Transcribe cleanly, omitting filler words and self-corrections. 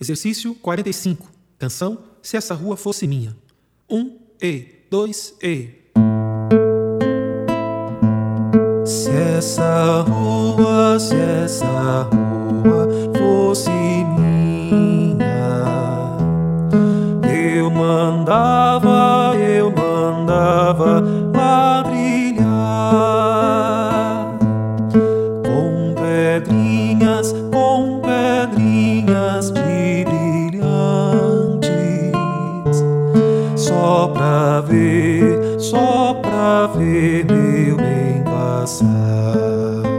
Exercício 45. Canção Se Essa Rua Fosse Minha. 1 e 2 e. Se essa rua fosse minha, eu mandava lá brilhar com pedrinhas de brilhantes, só pra ver meu bem passar.